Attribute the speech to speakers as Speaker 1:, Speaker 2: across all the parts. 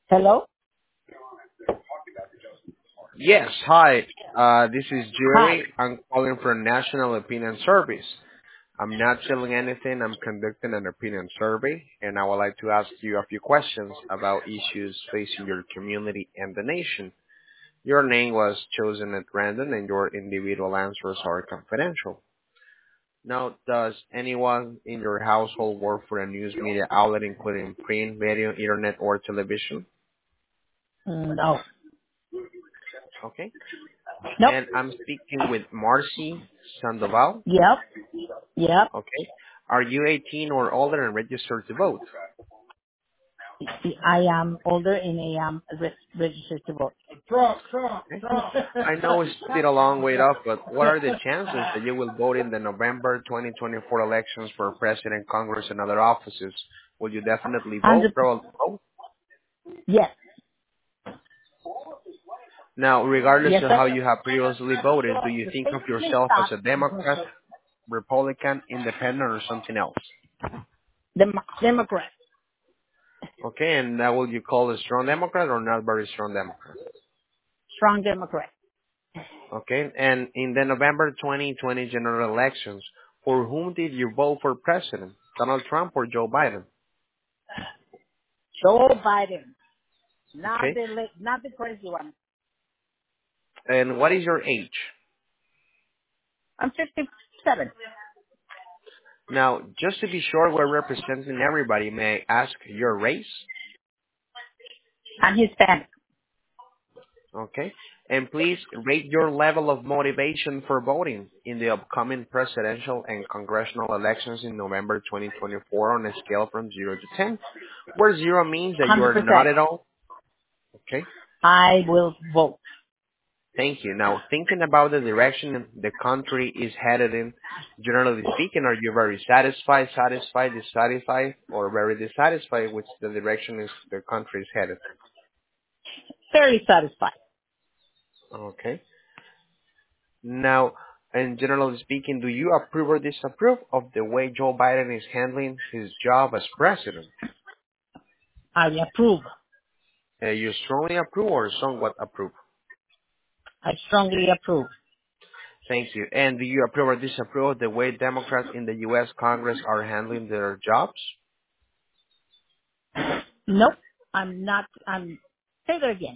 Speaker 1: Hello?
Speaker 2: Yes, hi. This is
Speaker 1: Hi.
Speaker 2: Jerry. I'm calling from National Opinion Service. I'm not selling anything. I'm conducting an opinion survey, and I would like to ask you a few questions about issues facing your community and the nation. Your name was chosen at random, and your individual answers are confidential. Now, does anyone in your household work for a news media outlet, including print, radio, internet, or television?
Speaker 1: No.
Speaker 2: Okay.
Speaker 1: Nope.
Speaker 2: And I'm speaking with Marcy Sandoval.
Speaker 1: Yep. Yep.
Speaker 2: Okay. Are you 18 or older and registered to vote?
Speaker 1: I am older and I am registered to vote.
Speaker 2: Okay. I know it's still a long way off, but what are the chances that you will vote in the November 2024 elections for President, Congress, and other offices? Will you definitely vote,
Speaker 1: 100%.
Speaker 2: probably vote?
Speaker 1: Yes.
Speaker 2: Now, regardless
Speaker 1: Yes,
Speaker 2: of
Speaker 1: sir.
Speaker 2: how you have previously voted, do you think of
Speaker 1: Please
Speaker 2: yourself as
Speaker 1: stop.
Speaker 2: a Democrat, Republican, Independent, or something else?
Speaker 1: Democrat.
Speaker 2: Okay, and that will you call a strong Democrat or not very strong Democrat?
Speaker 1: Strong Democrat.
Speaker 2: Okay. And in the November 2020 general elections, for whom did you vote for president? Donald Trump or Joe Biden?
Speaker 1: Joe Biden.
Speaker 2: Okay.
Speaker 1: Not the crazy one.
Speaker 2: And what is your age?
Speaker 1: I'm 57.
Speaker 2: Now, just to be sure we're representing everybody, may I ask your race?
Speaker 1: I'm Hispanic.
Speaker 2: Okay. And please rate your level of motivation for voting in the upcoming presidential and congressional elections in November 2024 on a scale from 0 to 10, where 0 means that you
Speaker 1: 100%.
Speaker 2: are not at all. Okay.
Speaker 1: I will vote.
Speaker 2: Thank you. Now, thinking about the direction the country is headed in, generally speaking, are you very satisfied, dissatisfied, or very dissatisfied with the direction is the country is headed?
Speaker 1: Very satisfied.
Speaker 2: Okay. Now, and generally speaking, do you approve or disapprove of the way Joe Biden is handling his job as president?
Speaker 1: I approve.
Speaker 2: You strongly approve or somewhat approve?
Speaker 1: I strongly approve.
Speaker 2: Thank you. And do you approve or disapprove of the way Democrats in the U.S. Congress are handling their jobs?
Speaker 1: Nope. I'm not. Say that again.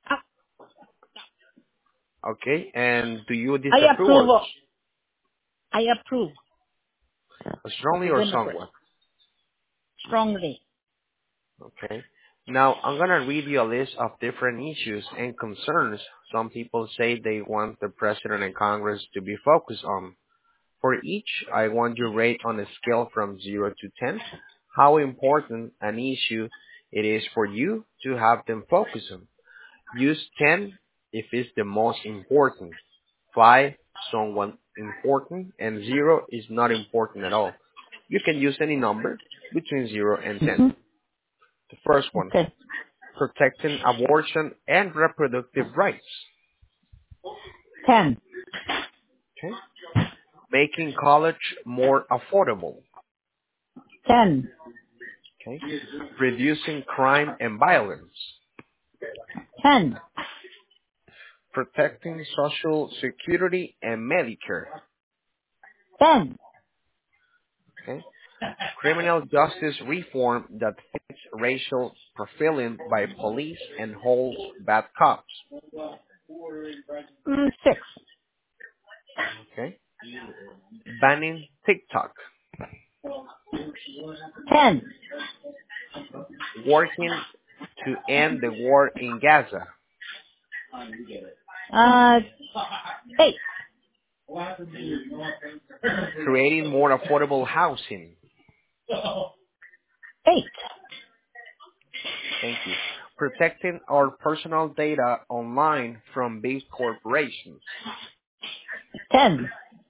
Speaker 2: Okay. And do you
Speaker 1: I
Speaker 2: disapprove
Speaker 1: approve.
Speaker 2: or
Speaker 1: I approve of
Speaker 2: strongly
Speaker 1: the
Speaker 2: or
Speaker 1: Democrats
Speaker 2: somewhat?
Speaker 1: strongly.
Speaker 2: Okay. Now, I'm going to read you a list of different issues and concerns some people say they want the President and Congress to be focused on. For each, I want you to rate on a scale from 0 to 10 how important an issue it is for you to have them focus on. Use 10 if it's the most important, 5 somewhat important, and 0 is not important at all. You can use any number between 0 and 10.
Speaker 1: Hmm.
Speaker 2: The first one,
Speaker 1: Okay.
Speaker 2: protecting abortion and reproductive rights.
Speaker 1: 10.
Speaker 2: Okay? Making college more affordable.
Speaker 1: 10.
Speaker 2: Okay? Reducing crime and violence.
Speaker 1: 10.
Speaker 2: Protecting Social Security and Medicare.
Speaker 1: 10.
Speaker 2: Okay? Criminal justice reform that fits racial profiling by police and holds bad cops.
Speaker 1: 6.
Speaker 2: Okay? Banning TikTok.
Speaker 1: 10.
Speaker 2: Working to end the war in Gaza.
Speaker 1: Uh, 8.
Speaker 2: Creating more affordable housing.
Speaker 1: 8.
Speaker 2: Thank you. Protecting our personal data online from big corporations.
Speaker 1: 10.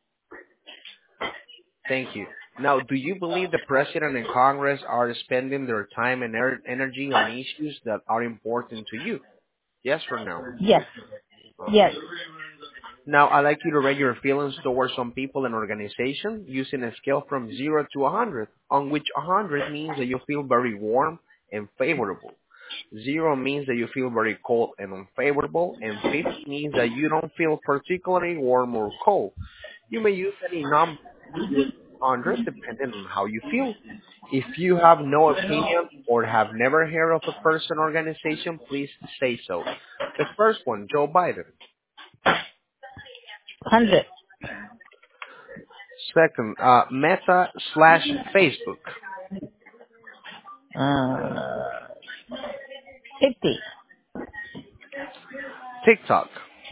Speaker 2: Thank you. Now, do you believe the President and Congress are spending their time and energy on issues that are important to you? Yes or no?
Speaker 1: Yes. Yes.
Speaker 2: Okay. Now, I'd like you to rate your feelings towards some people and organizations using a scale from 0 to 100, on which 100 means that you feel very warm and favorable. Zero means that you feel very cold and unfavorable, and 50 means that you don't feel particularly warm or cold. You may use any number 100 depending on how you feel. If you have no opinion or have never heard of a person or organization, please say so. The first one, Joe Biden.
Speaker 1: 100.
Speaker 2: Second, Meta slash Facebook.
Speaker 1: Uh, 50.
Speaker 2: TikTok.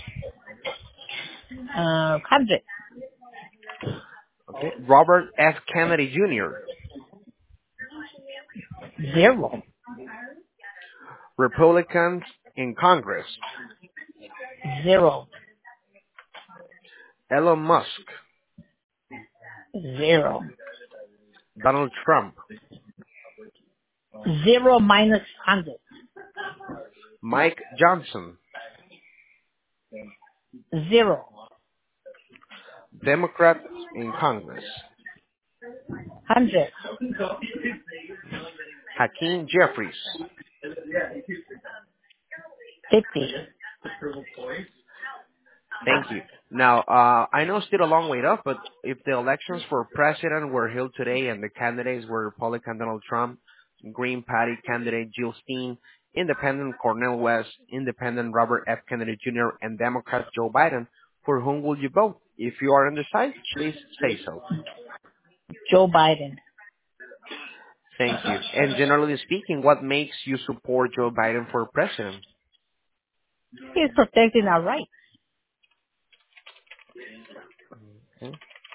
Speaker 1: 100.
Speaker 2: Okay. Robert F. Kennedy Jr.
Speaker 1: 0.
Speaker 2: Republicans in Congress.
Speaker 1: 0.
Speaker 2: Elon Musk.
Speaker 1: 0.
Speaker 2: Donald Trump.
Speaker 1: 0 minus 100.
Speaker 2: Mike Johnson.
Speaker 1: 0.
Speaker 2: Democrats in Congress.
Speaker 1: 100.
Speaker 2: Hakeem Jeffries.
Speaker 1: 50.
Speaker 2: Thank you. Now, I know it's still a long way up, but if the elections for president were held today and the candidates were Republican Donald Trump, Green Party candidate Jill Stein, Independent Cornel West, Independent Robert F. Kennedy Jr., and Democrat Joe Biden, for whom will you vote? If you are undecided, please say so.
Speaker 1: Joe Biden.
Speaker 2: Thank you. And generally speaking, what makes you support Joe Biden for president?
Speaker 1: He's protecting our rights.
Speaker 2: Okay.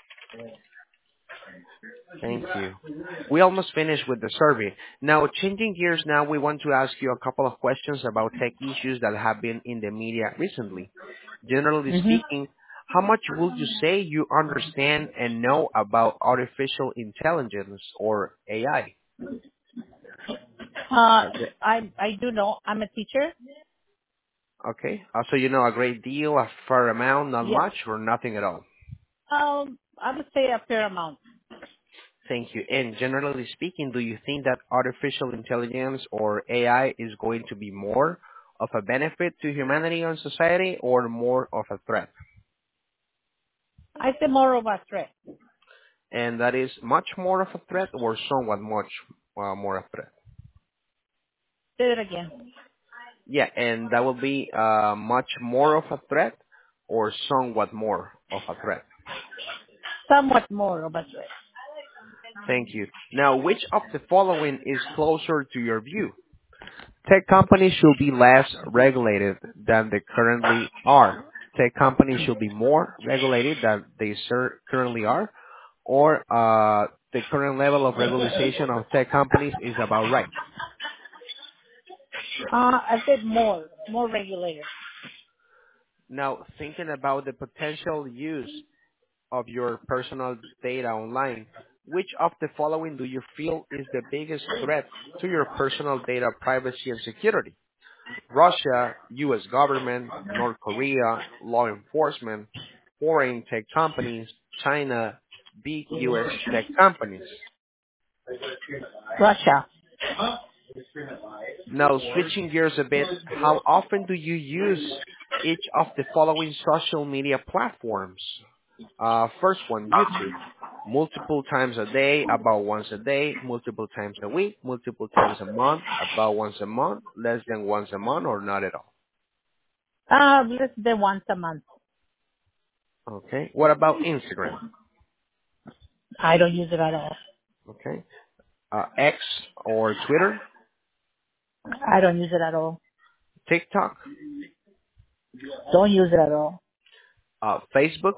Speaker 2: Thank you. We almost finished with the survey. Now, changing gears now, we want to ask you a couple of questions about tech issues that have been in the media recently. Generally
Speaker 1: Hmm.
Speaker 2: speaking, how much would you say you understand and know about artificial intelligence or AI? Okay.
Speaker 1: I do know. I'm a teacher.
Speaker 2: Okay. So you know a great deal, a fair amount, not
Speaker 1: Yes.
Speaker 2: much, or nothing at all.
Speaker 1: I would say a fair amount.
Speaker 2: Thank you. And generally speaking, do you think that artificial intelligence or AI is going to be more of a benefit to humanity and society or more of a threat?
Speaker 1: I say more of a threat.
Speaker 2: And that is much more of a threat or somewhat much more of a threat?
Speaker 1: Say it again.
Speaker 2: Yeah, and that will be much more of a threat or somewhat more of a threat.
Speaker 1: Somewhat more of a threat.
Speaker 2: Thank you. Now, which of the following is closer to your view? Tech companies should be less regulated than they currently are. Tech companies should be more regulated than they currently are, or the current level of regularization of tech companies is about right.
Speaker 1: I said more regulated.
Speaker 2: Now, thinking about the potential use of your personal data online, which of the following do you feel is the biggest threat to your personal data privacy and security? Russia, U.S. government, North Korea, law enforcement, foreign tech companies, China, big U.S. tech companies.
Speaker 1: Russia.
Speaker 2: Now, switching gears a bit, how often do you use each of the following social media platforms? First one, YouTube. Multiple times a day, about once a day, multiple times a week, multiple times a month, about once a month, less than once a month, or not at all.
Speaker 1: Less than once a month.
Speaker 2: Okay. What about Instagram?
Speaker 1: I don't use it at all.
Speaker 2: Okay. X or Twitter,
Speaker 1: I don't use it at all.
Speaker 2: TikTok,
Speaker 1: Don't use it at all.
Speaker 2: Facebook,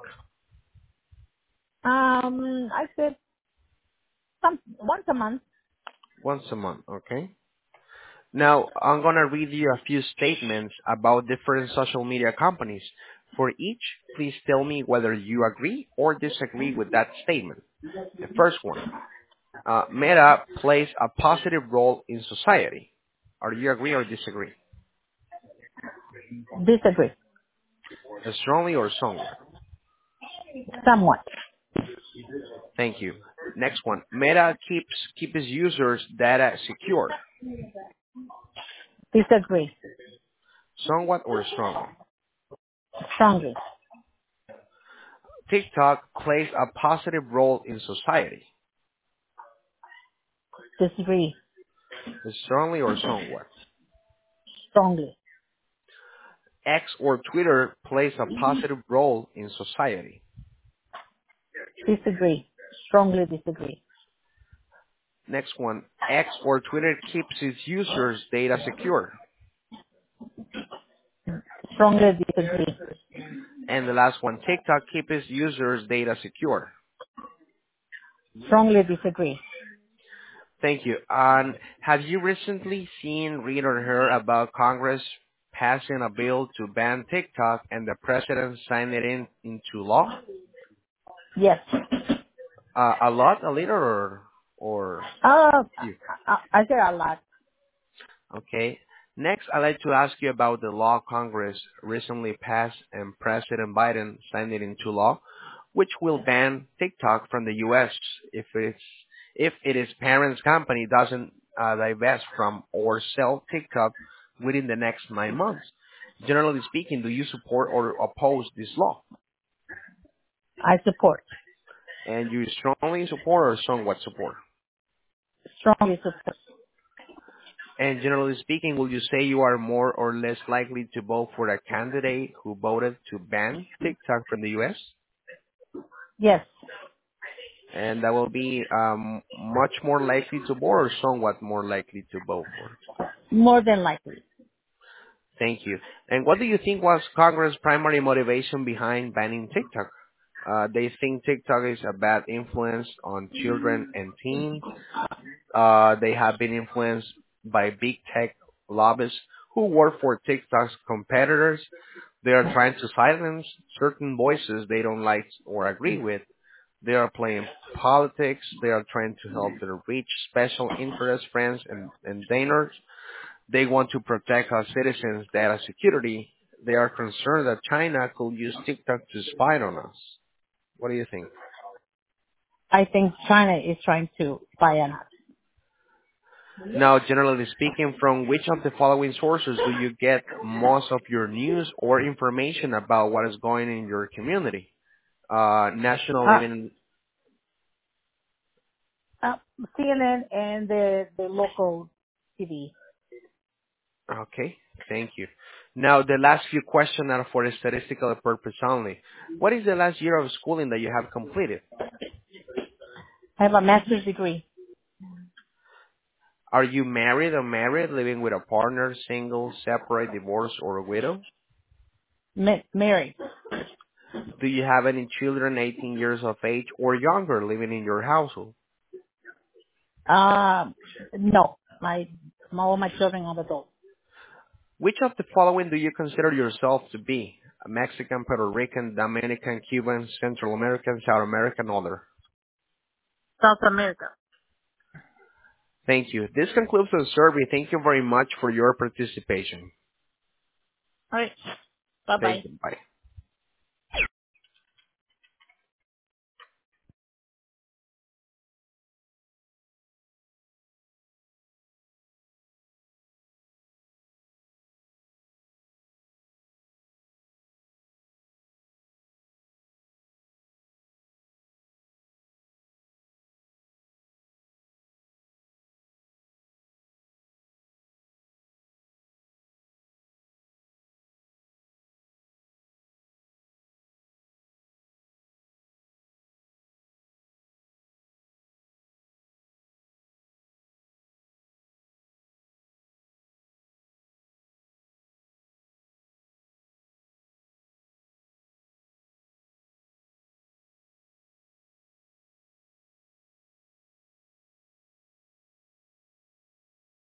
Speaker 1: I said once a month.
Speaker 2: once a month. Okay. Now, I'm going to read you a few statements about different social media companies. For each, please tell me whether you agree or disagree with that statement. The first one, Meta plays a positive role in society. Are you agree or disagree?
Speaker 1: Disagree.
Speaker 2: Strongly or somewhat?
Speaker 1: Somewhat.
Speaker 2: Thank you. Next one, Meta keeps its users' data secure.
Speaker 1: Disagree.
Speaker 2: Somewhat or strongly?
Speaker 1: Strongly.
Speaker 2: TikTok plays a positive role in society.
Speaker 1: Disagree.
Speaker 2: Strongly or somewhat?
Speaker 1: Strongly.
Speaker 2: X or Twitter plays a positive role in society.
Speaker 1: Disagree. Strongly disagree.
Speaker 2: Next one, X or Twitter keeps its users' data secure.
Speaker 1: Strongly disagree.
Speaker 2: And the last one, TikTok keeps its users' data secure.
Speaker 1: Strongly disagree.
Speaker 2: Thank you. And have you recently seen, read, or heard about Congress passing a bill to ban TikTok and the president signed it into law?
Speaker 1: Yes.
Speaker 2: A lot, a little, or
Speaker 1: Uh,
Speaker 2: few?
Speaker 1: I say a lot.
Speaker 2: Okay. Next, I'd like to ask you about the law Congress recently passed and President Biden signed it into law, which will ban TikTok from the U.S. if its parent's company doesn't divest from or sell TikTok within the next 9 months. Generally speaking, do you support or oppose this law?
Speaker 1: I support.
Speaker 2: And you strongly support or somewhat support?
Speaker 1: Strongly support.
Speaker 2: And generally speaking, will you say you are more or less likely to vote for a candidate who voted to ban TikTok from the U.S.?
Speaker 1: Yes.
Speaker 2: And that will be much more likely to vote or somewhat more likely to vote for?
Speaker 1: More than likely.
Speaker 2: Thank you. And what do you think was Congress' primary motivation behind banning TikTok? They think TikTok is a bad influence on children and teens. They have been influenced by big tech lobbyists who work for TikTok's competitors. They are trying to silence certain voices they don't like or agree with. They are playing politics. They are trying to help their rich special interest friends and donors. They want to protect our citizens' data security. They are concerned that China could use TikTok to spy on us. What do you think?
Speaker 1: I think China is trying to buy on us.
Speaker 2: Now, generally speaking, from which of the following sources do you get most of your news or information about what is going in your community? National
Speaker 1: Uh,
Speaker 2: even.
Speaker 1: uh, CNN and the local TV.
Speaker 2: Okay, thank you. Now, the last few questions are for statistical purpose only. What is the last year of schooling that you have completed?
Speaker 1: I have a master's degree.
Speaker 2: Are you married or married, living with a partner, single, separate, divorced, or a widow?
Speaker 1: Married.
Speaker 2: Do you have any children 18 years of age or younger living in your household?
Speaker 1: No. All my children are adults.
Speaker 2: Which of the following do you consider yourself to be? A Mexican, Puerto Rican, Dominican, Cuban, Central American, South American, other?
Speaker 1: South America.
Speaker 2: Thank you. This concludes the survey. Thank you very much for your participation.
Speaker 1: All right. Bye bye.
Speaker 2: Thank you. Bye.